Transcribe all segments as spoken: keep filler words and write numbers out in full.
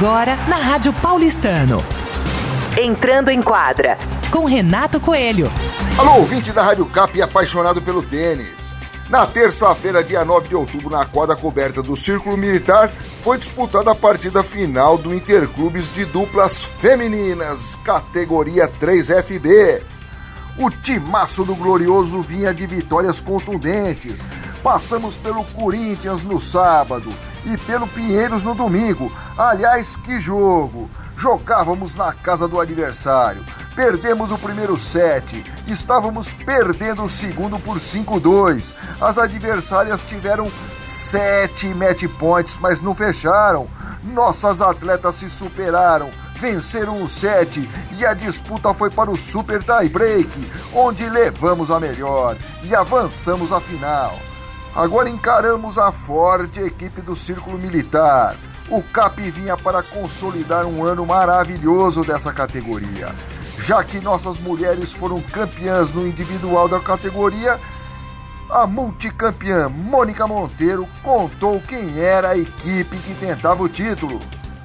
Agora na Rádio Paulistano. Entrando em quadra, com Renato Coelho. Alô, ouvinte da Rádio Cap e apaixonado pelo tênis. Na terça-feira, dia nove de outubro, na quadra coberta do Círculo Militar, foi disputada a partida final do Interclubes de Duplas Femininas, categoria três F B. O timaço do Glorioso vinha de vitórias contundentes. Passamos pelo Corinthians no sábado e pelo Pinheiros no domingo. Aliás, que jogo! Jogávamos na casa do adversário. Perdemos o primeiro set. Estávamos perdendo o segundo por cinco a dois. As adversárias tiveram sete match points, mas não fecharam. Nossas atletas se superaram, venceram o set e a disputa foi para o super tie break, onde levamos a melhor e avançamos à final. Agora encaramos a forte equipe do Círculo Militar. O Cap vinha para consolidar um ano maravilhoso dessa categoria. Já que nossas mulheres foram campeãs no individual da categoria, a multicampeã Mônica Monteiro contou quem era a equipe que tentava o título.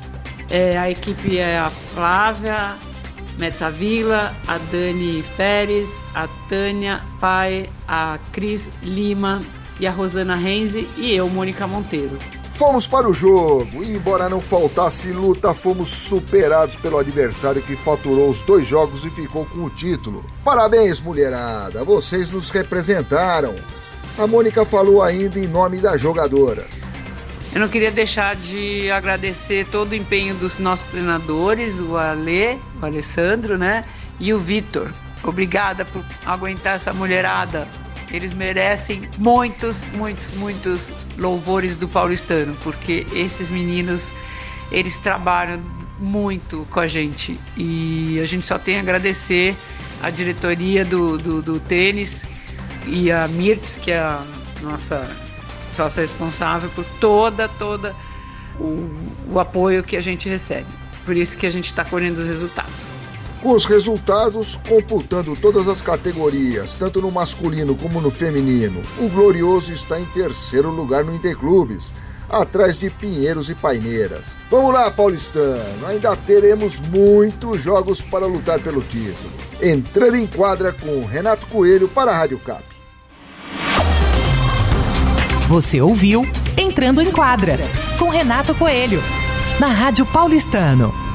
É, a equipe é a Flávia Metzavila, a Dani Pérez, a Tânia Pai, a Cris Lima e a Rosana Renzi e eu, Mônica Monteiro. Fomos para o jogo e, embora não faltasse luta, fomos superados pelo adversário que faturou os dois jogos e ficou com o título. Parabéns, mulherada, vocês nos representaram. A Mônica falou ainda em nome das jogadoras. Eu não queria deixar de agradecer todo o empenho dos nossos treinadores, o Ale, o Alessandro, né, e o Vitor. Obrigada por aguentar essa mulherada. Eles merecem muitos, muitos, muitos louvores do paulistano, porque esses meninos, eles trabalham muito com a gente. E a gente só tem a agradecer a diretoria do, do, do tênis e a Mirtz, que é a nossa sócia responsável por toda, toda o, o apoio que a gente recebe. Por isso que a gente está colhendo os resultados. Com os resultados, computando todas as categorias, tanto no masculino como no feminino, o Glorioso está em terceiro lugar no Interclubes, atrás de Pinheiros e Paineiras. Vamos lá, paulistano, ainda teremos muitos jogos para lutar pelo título. Entrando em quadra com Renato Coelho para a Rádio Cap. Você ouviu Entrando em Quadra, com Renato Coelho, na Rádio Paulistano.